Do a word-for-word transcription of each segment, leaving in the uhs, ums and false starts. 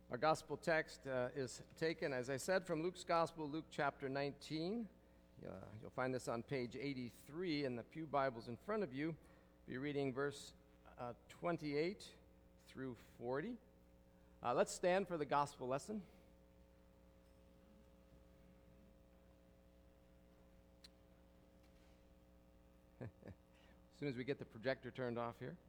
Our gospel text uh, is taken, as I said, from Luke's gospel, Luke chapter nineteen. Uh, you'll find this on page eighty-three in the pew Bibles in front of you. Be reading verse uh, twenty-eight through forty. Uh, let's stand for the gospel lesson. As soon as we get the projector turned off here.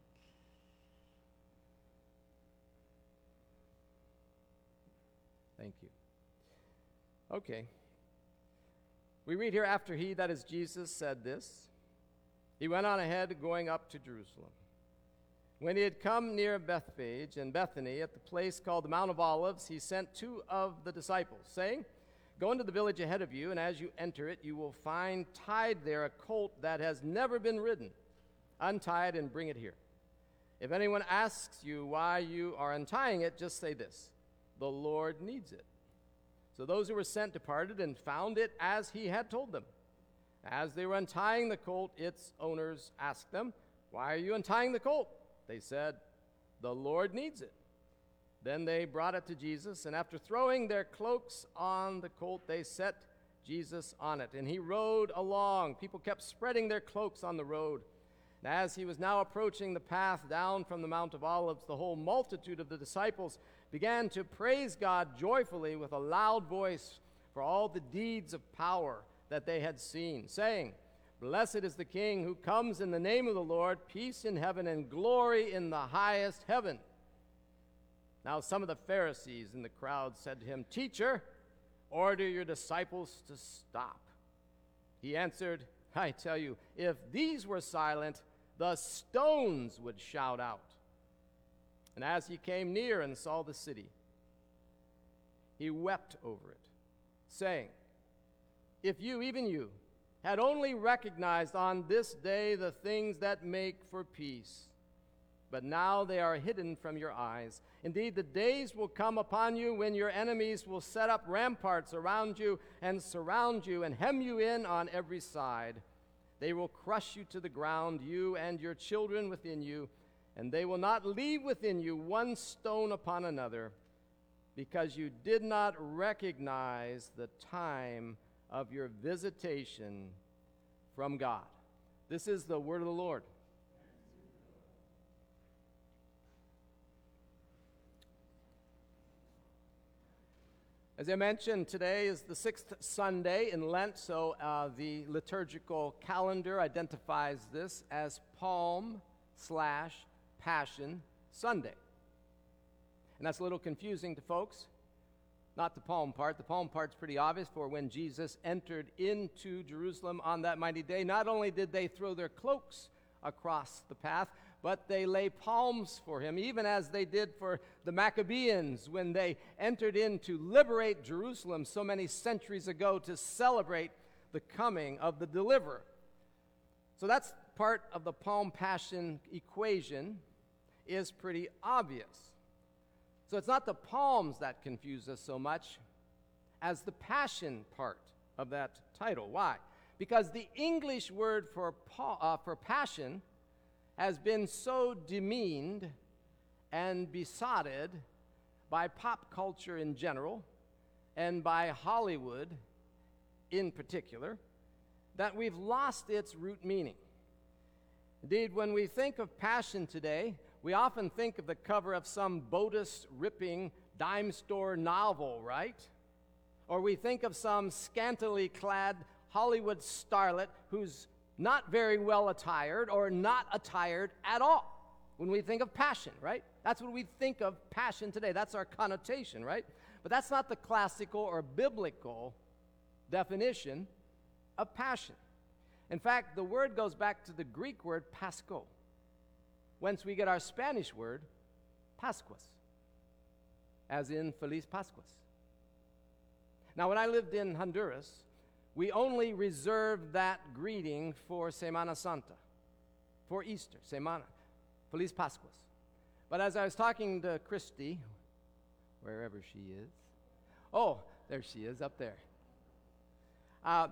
Thank you. Okay. We read here, after he, that is Jesus, said this, he went on ahead going up to Jerusalem. When he had come near Bethphage and Bethany at the place called the Mount of Olives, he sent two of the disciples, saying, go into the village ahead of you, and as you enter it, you will find tied there a colt that has never been ridden. Untie it and bring it here. If anyone asks you why you are untying it, just say this, the Lord needs it. So those who were sent departed and found it as he had told them. As they were untying the colt, its owners asked them, why are you untying the colt? They said, the Lord needs it. Then they brought it to Jesus, and after throwing their cloaks on the colt, they set Jesus on it. And he rode along. People kept spreading their cloaks on the road. And as he was now approaching the path down from the Mount of Olives, the whole multitude of the disciples began to praise God joyfully with a loud voice for all the deeds of power that they had seen, saying, blessed is the King who comes in the name of the Lord, peace in heaven and glory in the highest heaven. Now some of the Pharisees in the crowd said to him, Teacher, order your disciples to stop. He answered, I tell you, if these were silent, the stones would shout out. And as he came near and saw the city, he wept over it, saying, if you, even you, had only recognized on this day the things that make for peace, but now they are hidden from your eyes. Indeed, the days will come upon you when your enemies will set up ramparts around you and surround you and hem you in on every side. They will crush you to the ground, you and your children within you, and they will not leave within you one stone upon another, because you did not recognize the time of your visitation from God. This is the word of the Lord. As I mentioned, today is the sixth Sunday in Lent, so uh, the liturgical calendar identifies this as Palm slash Passion Sunday. And that's a little confusing to folks. Not the palm part. The palm part's pretty obvious, for when Jesus entered into Jerusalem on that mighty day, not only did they throw their cloaks across the path, but they lay palms for him, even as they did for the Maccabees when they entered in to liberate Jerusalem so many centuries ago to celebrate the coming of the deliverer. So that's part of the Palm Passion equation is pretty obvious. So it's not the palms that confuse us so much as the passion part of that title. Why? Because the English word for, pa- uh, for passion has been so demeaned and besotted by pop culture in general and by Hollywood in particular that we've lost its root meaning. Indeed, when we think of passion today, we often think of the cover of some Bodice-ripping dime store novel, right? Or we think of some scantily clad Hollywood starlet who's not very well attired or not attired at all when we think of passion, right? That's what we think of passion today. That's our connotation, right? But that's not the classical or biblical definition of passion. In fact, the word goes back to the Greek word pascho, whence we get our Spanish word Pascuas, as in Feliz Pascuas. Now, when I lived in Honduras, we only reserved that greeting for Semana Santa, for Easter, Semana, Feliz Pascuas. But as I was talking to Christy, wherever she is, oh, there she is, up there. Uh,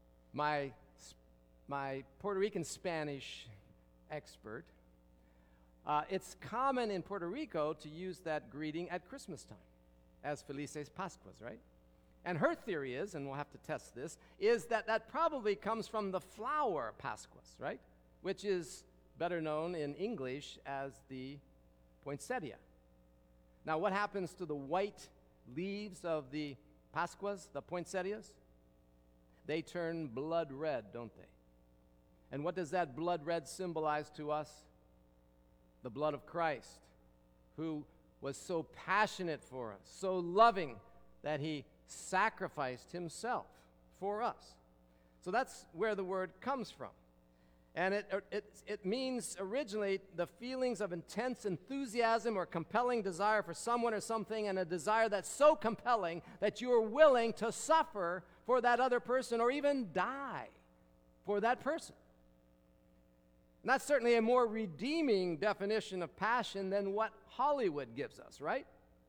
my, my Puerto Rican Spanish expert Uh, it's common in Puerto Rico to use that greeting at Christmas time as Felices Pascuas, right? And her theory is, and we'll have to test this, is that that probably comes from the flower Pascuas, right? Which is better known in English as the poinsettia. Now, what happens to the white leaves of the Pascuas, the poinsettias? They turn blood red, don't they? And what does that blood red symbolize to us? The blood of Christ, who was so passionate for us, so loving that he sacrificed himself for us. So that's where the word comes from. And it, it, it means originally the feelings of intense enthusiasm or compelling desire for someone or something, and a desire that's so compelling that you are willing to suffer for that other person or even die for that person. And that's certainly a more redeeming definition of passion than what Hollywood gives us, right?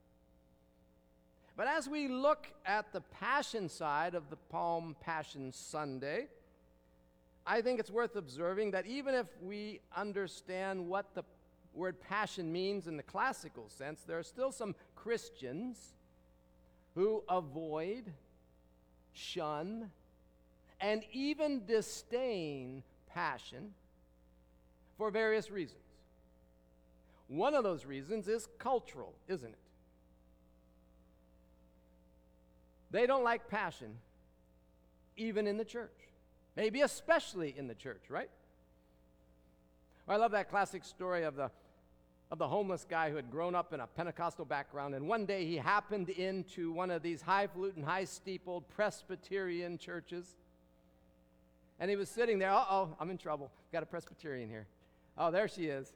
But as we look at the passion side of the Palm Passion Sunday, I think it's worth observing that even if we understand what the word passion means in the classical sense, there are still some Christians who avoid, shun, and even disdain passion for various reasons. One of those reasons is cultural, isn't it? They don't like passion, even in the church. Maybe especially in the church, right? I love that classic story of the, of the homeless guy who had grown up in a Pentecostal background, and one day he happened into one of these highfalutin, high-steepled Presbyterian churches, and he was sitting there. Uh-oh, I'm in trouble. Got a Presbyterian here. Oh, there she is.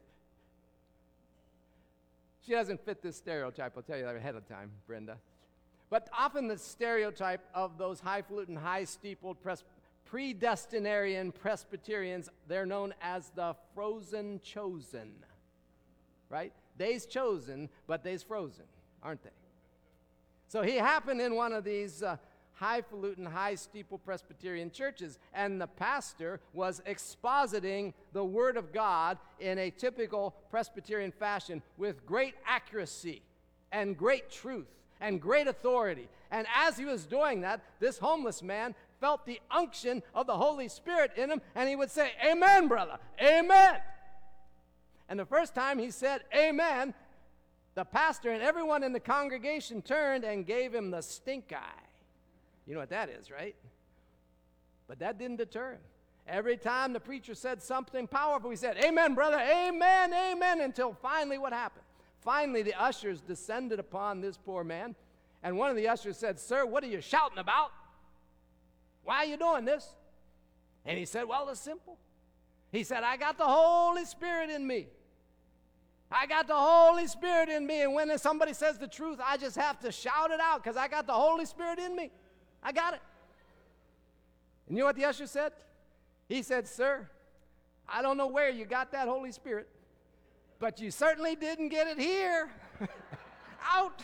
She doesn't fit this stereotype, I'll tell you that ahead of time, Brenda. But often the stereotype of those highfalutin, high-steepled pres- predestinarian Presbyterians, they're known as the frozen chosen, right? They's chosen, but they's frozen, aren't they? So he happened in one of these uh, highfalutin, high-steeple Presbyterian churches, and the pastor was expositing the Word of God in a typical Presbyterian fashion with great accuracy and great truth and great authority. And as he was doing that, this homeless man felt the unction of the Holy Spirit in him, and he would say, "Amen, brother, amen." And the first time he said, "Amen," the pastor and everyone in the congregation turned and gave him the stink eye. You know what that is, right? But that didn't deter him. Every time the preacher said something powerful, he said, "Amen, brother, amen, amen," until finally what happened? Finally, the ushers descended upon this poor man, and one of the ushers said, "Sir, what are you shouting about? Why are you doing this?" And he said, "Well, it's simple." He said, "I got the Holy Spirit in me. I got the Holy Spirit in me, and when somebody says the truth, I just have to shout it out because I got the Holy Spirit in me. I got it." And you know what the usher said? He said, "Sir, I don't know where you got that Holy Spirit, but you certainly didn't get it here." Out.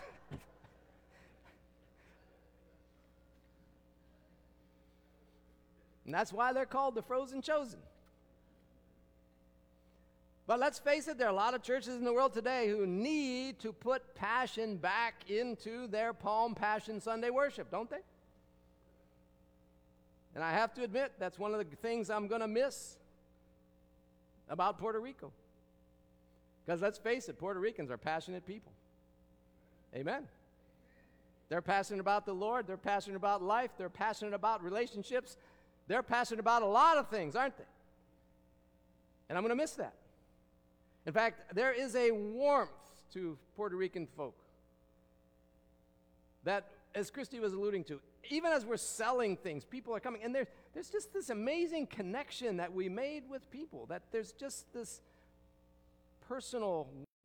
And that's why they're called the frozen chosen. But let's face it, there are a lot of churches in the world today who need to put passion back into their Palm Passion Sunday worship, don't they? And I have to admit, that's one of the things I'm going to miss about Puerto Rico. Because let's face it, Puerto Ricans are passionate people. Amen. They're passionate about the Lord. They're passionate about life. They're passionate about relationships. They're passionate about a lot of things, aren't they? And I'm going to miss that. In fact, there is a warmth to Puerto Rican folk that, as Christy was alluding to, even as we're selling things, people are coming, and there's, there's just this amazing connection that we made with people, that there's just this personal.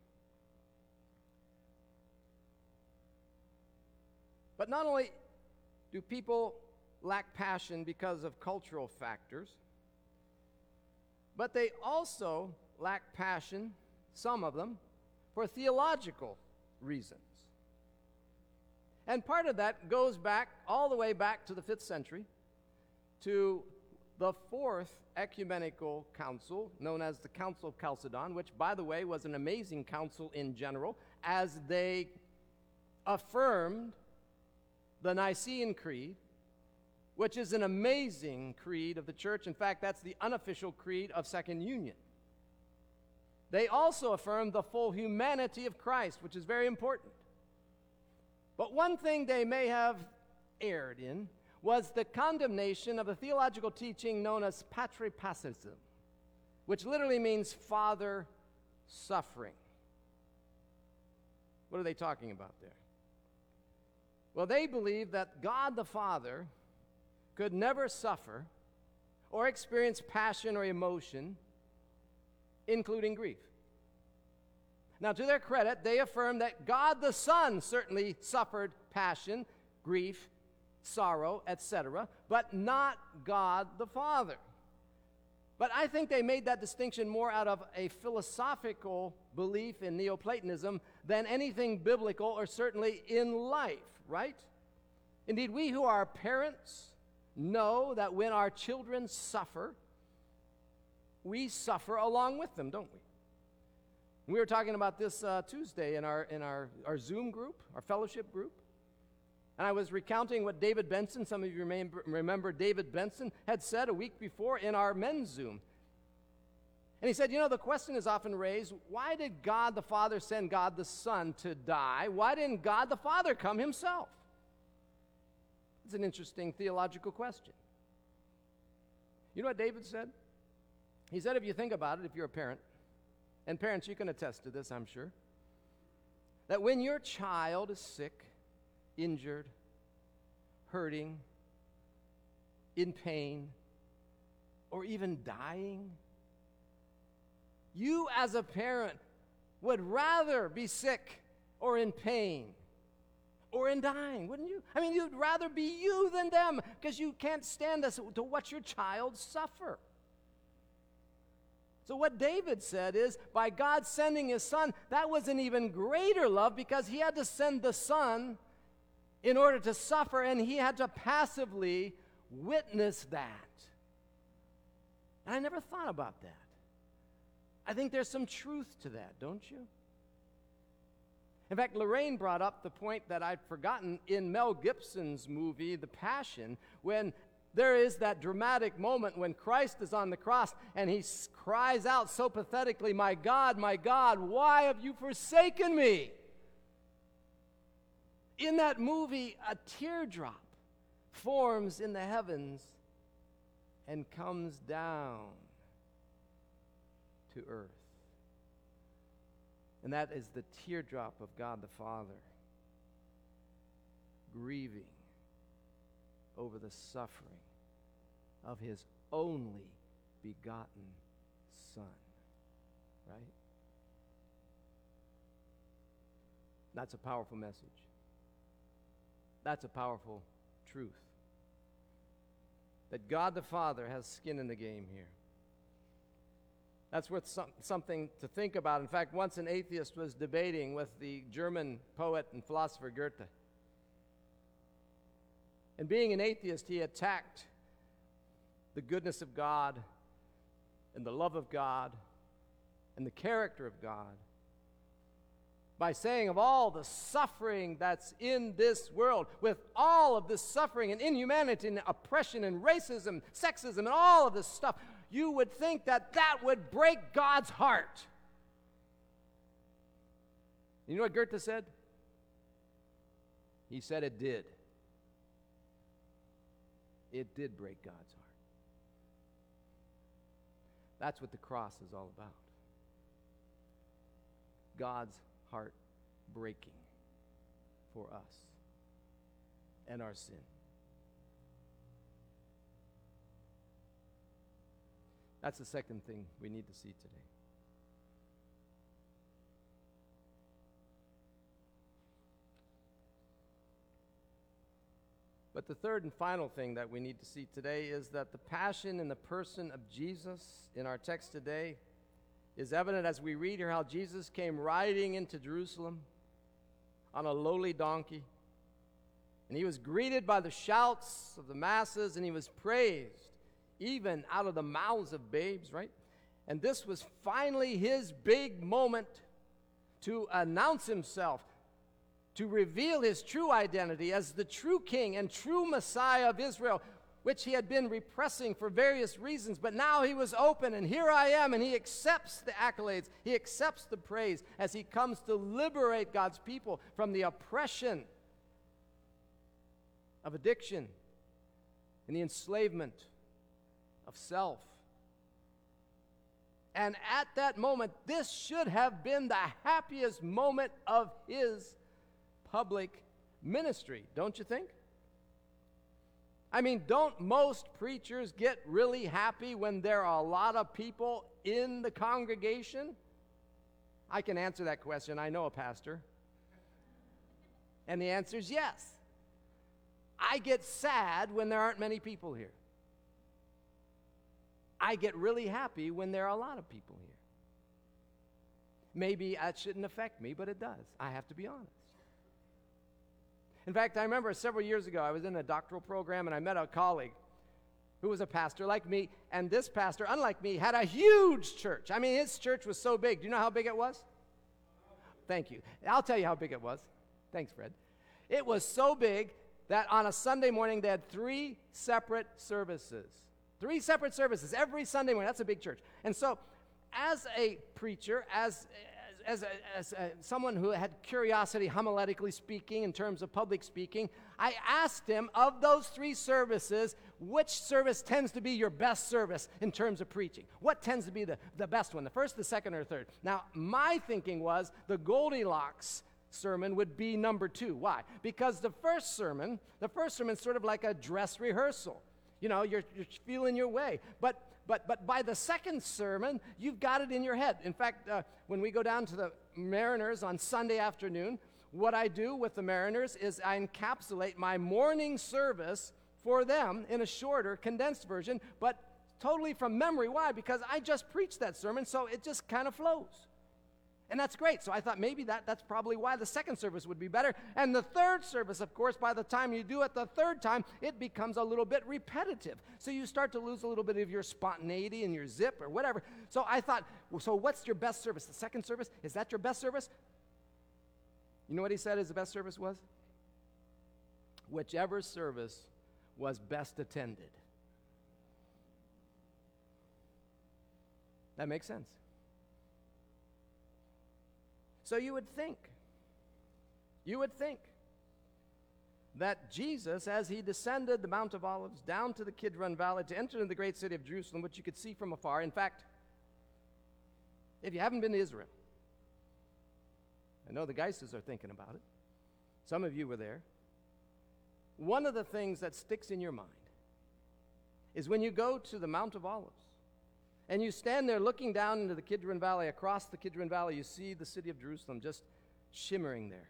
But not only do people lack passion because of cultural factors, but they also lack passion, some of them, for theological reasons. And part of that goes back, all the way back to the fifth century, to the fourth ecumenical council, known as the Council of Chalcedon, which, by the way, was an amazing council in general, as they affirmed the Nicene Creed, which is an amazing creed of the church. In fact, that's the unofficial creed of Second Union. They also affirmed the full humanity of Christ, which is very important. But one thing they may have erred in was the condemnation of a theological teaching known as patripassism, which literally means father suffering. What are they talking about there? Well, they believe that God the Father could never suffer or experience passion or emotion, including grief. Now, to their credit, they affirm that God the Son certainly suffered passion, grief, sorrow, et cetera, but not God the Father. But I think they made that distinction more out of a philosophical belief in Neoplatonism than anything biblical or certainly in life, right? Indeed, we who are parents know that when our children suffer, we suffer along with them, don't we? We were talking about this uh, Tuesday in our in our, our Zoom group, our fellowship group. And I was recounting what David Benson, some of you remember, remember David Benson, had said a week before in our men's Zoom. And he said, you know, the question is often raised, why did God the Father send God the Son to die? Why didn't God the Father come himself? It's an interesting theological question. You know what David said? He said, if you think about it, if you're a parent, and parents, you can attest to this, I'm sure, that when your child is sick, injured, hurting, in pain, or even dying, you as a parent would rather be sick or in pain or in dying, wouldn't you? I mean, you'd rather be you than them because you can't stand us to watch your child suffer. So what David said is, by God sending his Son, that was an even greater love because he had to send the Son in order to suffer, and he had to passively witness that. And I never thought about that. I think there's some truth to that, don't you? In fact, Lorraine brought up the point that I'd forgotten in Mel Gibson's movie, The Passion, when there is that dramatic moment when Christ is on the cross and he cries out so pathetically, "My God, my God, why have you forsaken me?" In that movie, a teardrop forms in the heavens and comes down to earth. And that is the teardrop of God the Father, grieving over the suffering of his only begotten Son. Right? That's a powerful message. That's a powerful truth. That God the Father has skin in the game here. That's worth some, something to think about. In fact, once an atheist was debating with the German poet and philosopher Goethe. And being an atheist, he attacked the goodness of God and the love of God and the character of God by saying, of all the suffering that's in this world, with all of this suffering and inhumanity and oppression and racism, sexism, and all of this stuff, you would think that that would break God's heart. You know what Goethe said? He said it did. It did break God's heart. That's what the cross is all about. God's heart breaking for us and our sin. That's the second thing we need to see today. But the third and final thing that we need to see today is that the passion in the person of Jesus in our text today is evident as we read here how Jesus came riding into Jerusalem on a lowly donkey. And he was greeted by the shouts of the masses, and he was praised even out of the mouths of babes, right? And this was finally his big moment to announce himself, to reveal his true identity as the true king and true Messiah of Israel, which he had been repressing for various reasons. But now he was open, and here I am, and he accepts the accolades. He accepts the praise as he comes to liberate God's people from the oppression of addiction and the enslavement of self. And at that moment, this should have been the happiest moment of his public ministry, don't you think? I mean, don't most preachers get really happy when there are a lot of people in the congregation? I can answer that question. I know a pastor. And the answer is yes. I get sad when there aren't many people here. I get really happy when there are a lot of people here. Maybe that shouldn't affect me, but it does. I have to be honest. In fact, I remember several years ago, I was in a doctoral program, and I met a colleague who was a pastor like me, and this pastor, unlike me, had a huge church. I mean, his church was so big. Do you know how big it was? Thank you. I'll tell you how big it was. Thanks, Fred. It was so big that on a Sunday morning, they had three separate services. Three separate services every Sunday morning. That's a big church. And so, as a preacher, as as, a, as a, someone who had curiosity, homiletically speaking, in terms of public speaking, I asked him, of those three services, which service tends to be your best service in terms of preaching? What tends to be the, the best one, the first, the second, or third? Now, my thinking was the Goldilocks sermon would be number two. Why? Because the first sermon, the first sermon is sort of like a dress rehearsal. You know, you're, you're feeling your way. But but but by the second sermon, you've got it in your head. In fact, uh, when we go down to the Mariners on Sunday afternoon, what I do with the Mariners is I encapsulate my morning service for them in a shorter, condensed version, but totally from memory. Why? Because I just preached that sermon, so it just kind of flows. And that's great. So I thought maybe that, that's probably why the second service would be better. And the third service, of course, by the time you do it the third time, it becomes a little bit repetitive. So you start to lose a little bit of your spontaneity and your zip or whatever. So I thought, well, so what's your best service? The second service? Is that your best service? You know what he said his best service was? Whichever service was best attended. That makes sense. So you would think, you would think that Jesus, as he descended the Mount of Olives down to the Kidron Valley to enter into the great city of Jerusalem, which you could see from afar. In fact, if you haven't been to Israel, I know the Geises are thinking about it. Some of you were there. One of the things that sticks in your mind is when you go to the Mount of Olives, and you stand there looking down into the Kidron Valley. Across the Kidron Valley, you see the city of Jerusalem just shimmering there.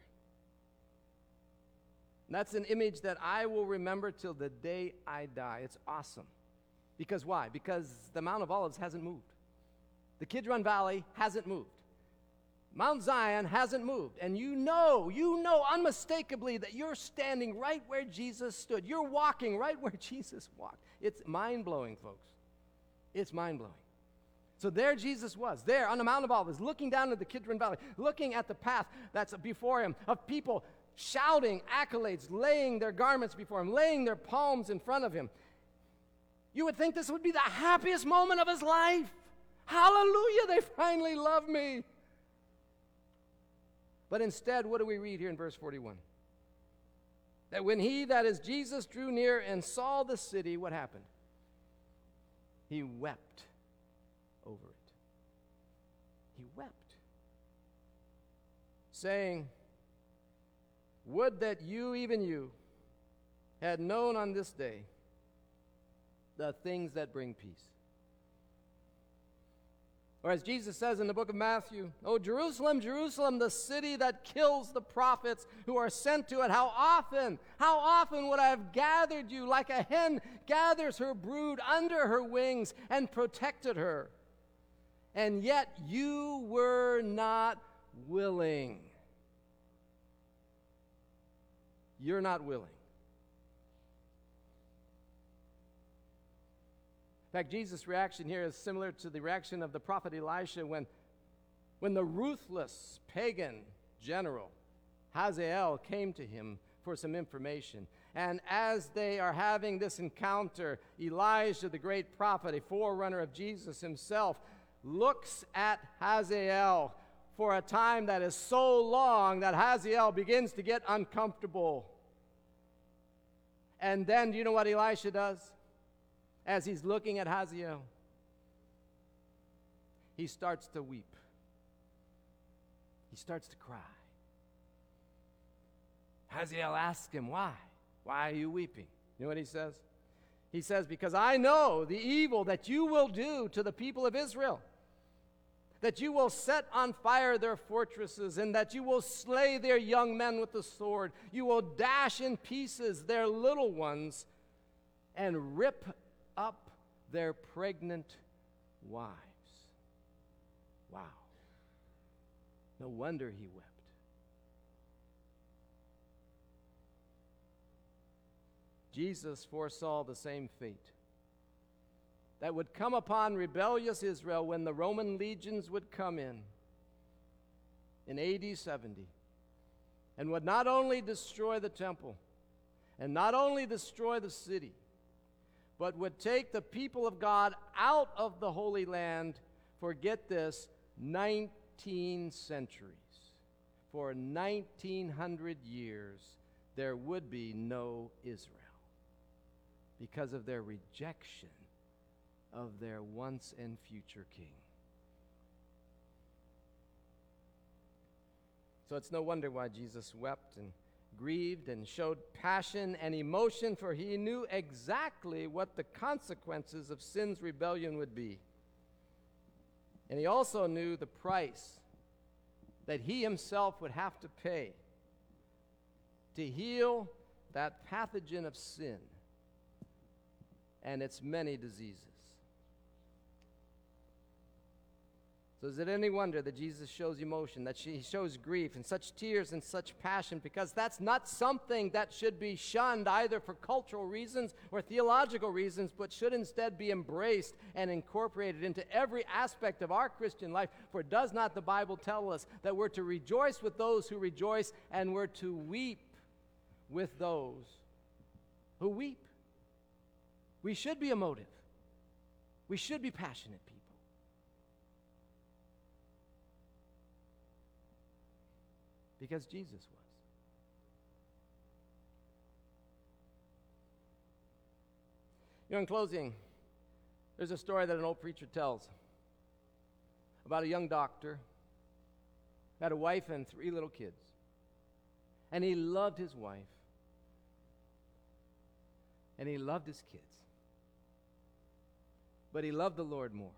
And that's an image that I will remember till the day I die. It's awesome. Because why? Because the Mount of Olives hasn't moved. The Kidron Valley hasn't moved. Mount Zion hasn't moved. And you know, you know unmistakably that you're standing right where Jesus stood. You're walking right where Jesus walked. It's mind-blowing, folks. It's mind-blowing. So there Jesus was, there on the Mount of Olives, looking down at the Kidron Valley, looking at the path that's before him of people shouting accolades, laying their garments before him, laying their palms in front of him. You would think this would be the happiest moment of his life. Hallelujah, they finally love me. But instead, what do we read here in verse forty-one? That when he, that is Jesus, drew near and saw the city, what happened? He wept over it. He wept, saying, would that you, even you, had known on this day the things that bring peace. Or as Jesus says in the book of Matthew, "O Jerusalem, Jerusalem, the city that kills the prophets who are sent to it, how often, how often would I have gathered you like a hen gathers her brood under her wings and protected her? And yet you were not willing." You're not willing. fact, Jesus' reaction here is similar to the reaction of the prophet Elisha when, when the ruthless pagan general Hazael came to him for some information. And as they are having this encounter, Elijah, the great prophet, a forerunner of Jesus himself, looks at Hazael for a time that is so long that Hazael begins to get uncomfortable. And then, do you know what Elisha does? As he's looking at Hazael, he starts to weep. He starts to cry. Hazael asks him, why? Why are you weeping? You know what he says? He says, because I know the evil that you will do to the people of Israel, that you will set on fire their fortresses, and that you will slay their young men with the sword. You will dash in pieces their little ones and rip up their pregnant wives. Wow. No wonder he wept. Jesus foresaw the same fate that would come upon rebellious Israel when the Roman legions would come in in A D seventy and would not only destroy the temple and not only destroy the city, but would take the people of God out of the Holy Land for, get this, nineteen centuries. For nineteen hundred years, there would be no Israel because of their rejection of their once and future king. So it's no wonder why Jesus wept and grieved and showed passion and emotion, for he knew exactly what the consequences of sin's rebellion would be. And he also knew the price that he himself would have to pay to heal that pathogen of sin and its many diseases. So is it any wonder that Jesus shows emotion, that he shows grief and such tears and such passion? Because that's not something that should be shunned either for cultural reasons or theological reasons, but should instead be embraced and incorporated into every aspect of our Christian life. For does not the Bible tell us that we're to rejoice with those who rejoice, and we're to weep with those who weep? We should be emotive. We should be passionate people. Because Jesus was. You know, in closing, there's a story that an old preacher tells about a young doctor who had a wife and three little kids. And he loved his wife. And he loved his kids. But he loved the Lord more.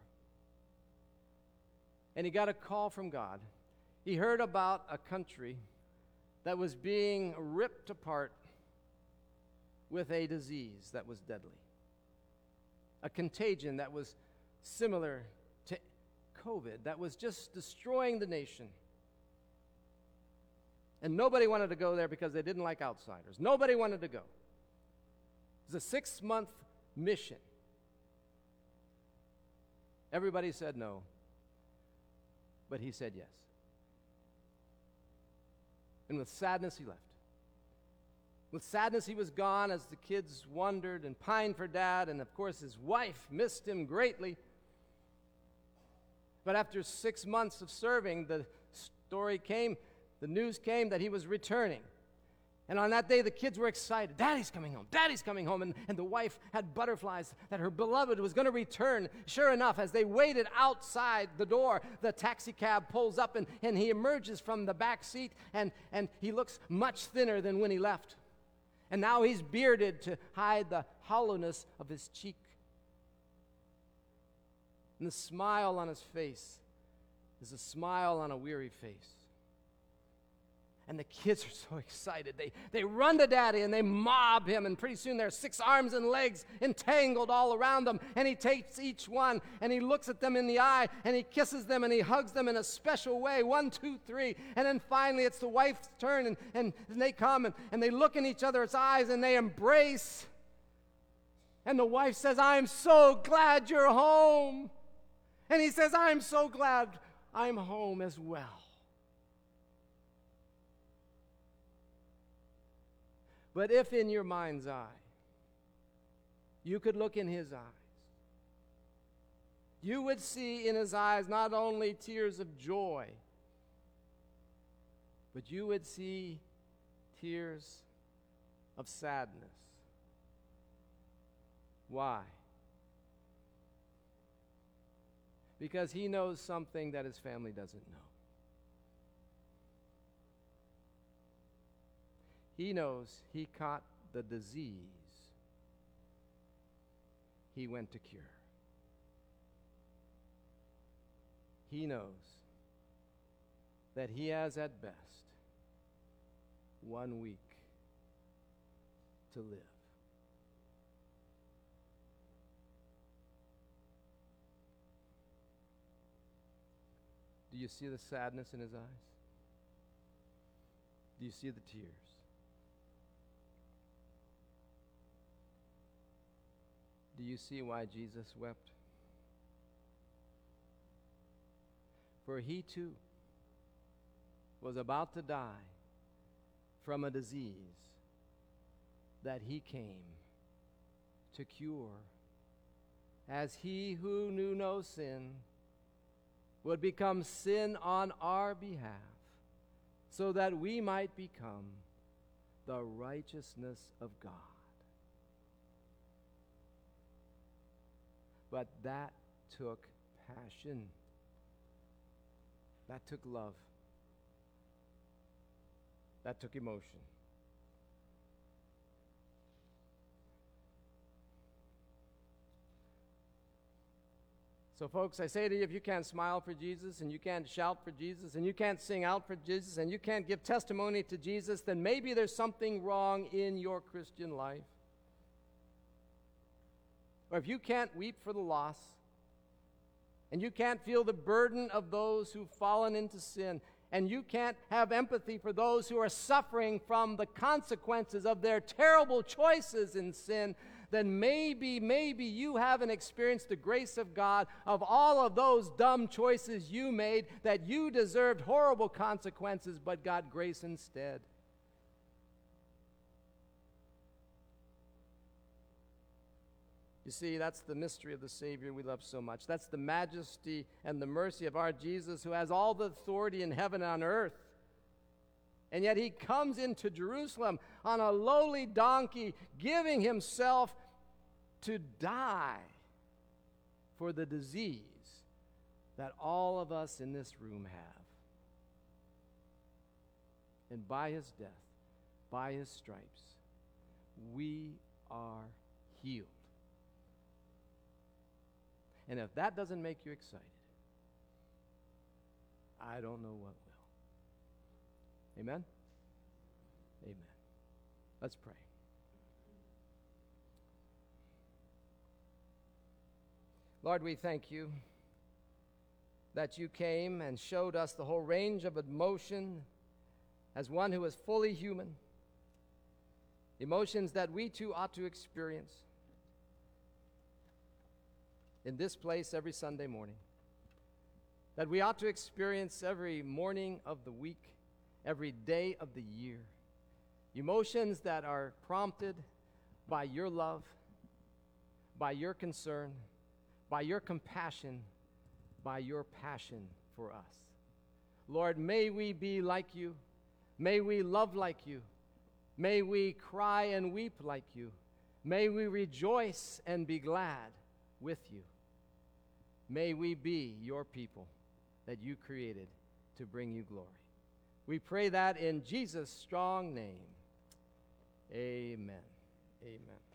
And he got a call from God. He heard about a country that was being ripped apart with a disease that was deadly, a contagion that was similar to COVID, that was just destroying the nation. And nobody wanted to go there because they didn't like outsiders. Nobody wanted to go. It was a six-month mission. Everybody said no, but he said yes. And with sadness, he left. With sadness, he was gone as the kids wondered and pined for Dad, and of course, his wife missed him greatly. But after six months of serving, the story came, the news came that he was returning. And on that day, the kids were excited. Daddy's coming home. Daddy's coming home. And, and the wife had butterflies that her beloved was going to return. Sure enough, as they waited outside the door, the taxi cab pulls up, and, and he emerges from the back seat, and, and he looks much thinner than when he left. And now he's bearded to hide the hollowness of his cheek. And the smile on his face is a smile on a weary face. And the kids are so excited. They, they run to Daddy and they mob him, and pretty soon there are six arms and legs entangled all around them. And he takes each one and he looks at them in the eye and he kisses them and he hugs them in a special way. One, two, three. And then finally it's the wife's turn, and, and, and they come and, and they look in each other's eyes and they embrace. And the wife says, I'm so glad you're home. And he says, I'm so glad I'm home as well. But if in your mind's eye, you could look in his eyes, you would see in his eyes not only tears of joy, but you would see tears of sadness. Why? Because he knows something that his family doesn't know. He knows he caught the disease he went to cure. He knows that he has at best one week to live. Do you see the sadness in his eyes? Do you see the tears? Do you see why Jesus wept? For he too was about to die from a disease that he came to cure, as he who knew no sin would become sin on our behalf, so that we might become the righteousness of God. But that took passion. That took love. That took emotion. So, folks, I say to you, if you can't smile for Jesus, and you can't shout for Jesus, and you can't sing out for Jesus, and you can't give testimony to Jesus, then maybe there's something wrong in your Christian life. Or if you can't weep for the loss, and you can't feel the burden of those who've fallen into sin, and you can't have empathy for those who are suffering from the consequences of their terrible choices in sin, then maybe, maybe you haven't experienced the grace of God of all of those dumb choices you made that you deserved horrible consequences but got grace instead. You see, that's the mystery of the Savior we love so much. That's the majesty and the mercy of our Jesus, who has all the authority in heaven and on earth. And yet he comes into Jerusalem on a lowly donkey, giving himself to die for the disease that all of us in this room have. And by his death, by his stripes, we are healed. And if that doesn't make you excited, I don't know what will. Amen? Amen. Let's pray. Lord, we thank you that you came and showed us the whole range of emotion as one who is fully human, emotions that we too ought to experience in this place every Sunday morning, that we ought to experience every morning of the week, every day of the year. Emotions that are prompted by your love, by your concern, by your compassion, by your passion for us. Lord, may we be like you. May we love like you. May we cry and weep like you. May we rejoice and be glad with you. May we be your people that you created to bring you glory. We pray that in Jesus' strong name. Amen. Amen.